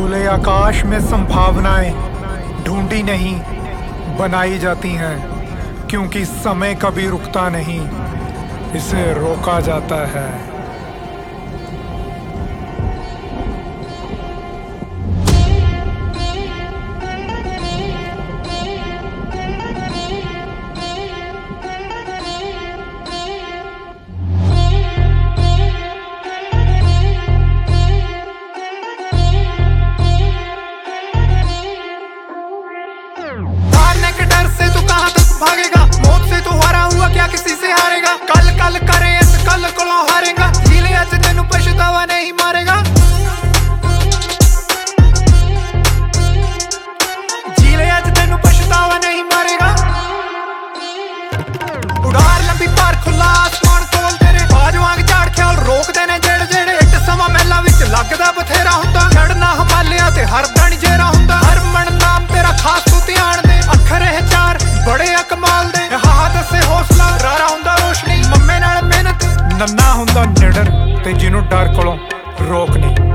खुले आकाश में संभावनाएं ढूंढी नहीं बनाई जाती हैं, क्योंकि समय कभी रुकता नहीं, इसे रोका जाता है। डर से तू कहां तक भागेगा, मौत से तू हारा हुआ क्या किसी से हारेगा। कल कल करे इस कल को हारेगा, जी ले अज तेनू पछतावा नहीं मारेगा। जी ले अज तेनू पछतावा नहीं मारेगा। उड़ार लंबी पार खुला आसमान कोल तेरे, बाज वांग झाड़ ख्याल रोक देने जेड़े जेड़े। इट समा महला विच लगदा बथेरा हुंदा, छड़ना हमालिया ते हर दण जेरा हुंदा। हर मन नाम तेरा खास तू ध्यान दे, अखर है चार बड़े कमाल दे। हाँ दसे हौसला रारा हुंदा रोशनी, मम्मे नाल मेहनत नन्ना हुंदा निडर ते जिन्हों डर कोलों रोक नहीं।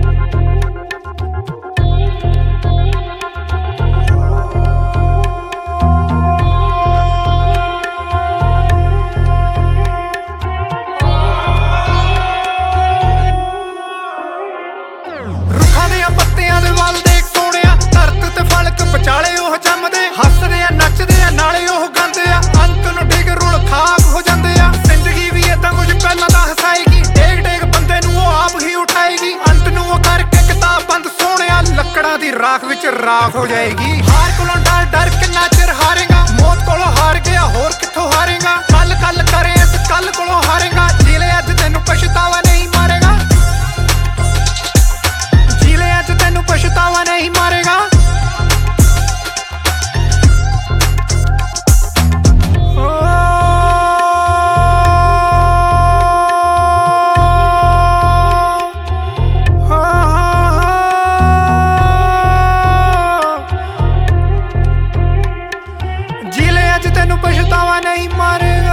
रुखां दियां पत्तियां दे वल देख सोहणिया, धरत ते फलक विचाले ओह जम्मदे। हसदे आ नचदे आ नाले ओह गांदे आ, अंत नूं डिग रुल खाक हो जांदे आ। जिंदगी भी इदां कुछ पहलां तां हसाएगी, डेग डेग बंदे नूं ओह आप ही उठाएगी। अंत नूं ओह करके किताब बंद सोहणिया, लकड़ां दी राख विच राख हो जाएगी। हार कोलों डर डर किन्ना चिर हारेगा, मौत कोलों हार गया होर कित्थों हारेगा। कल कल करे इस कल कोलों हारेगा, जी ले अज तैनूं पछतावा नहीं मारेगा। जी ले अज तैनूं पछतावा नहीं मारेगा। जी ले अज तैनूं पछतावा नहीं मारेगा।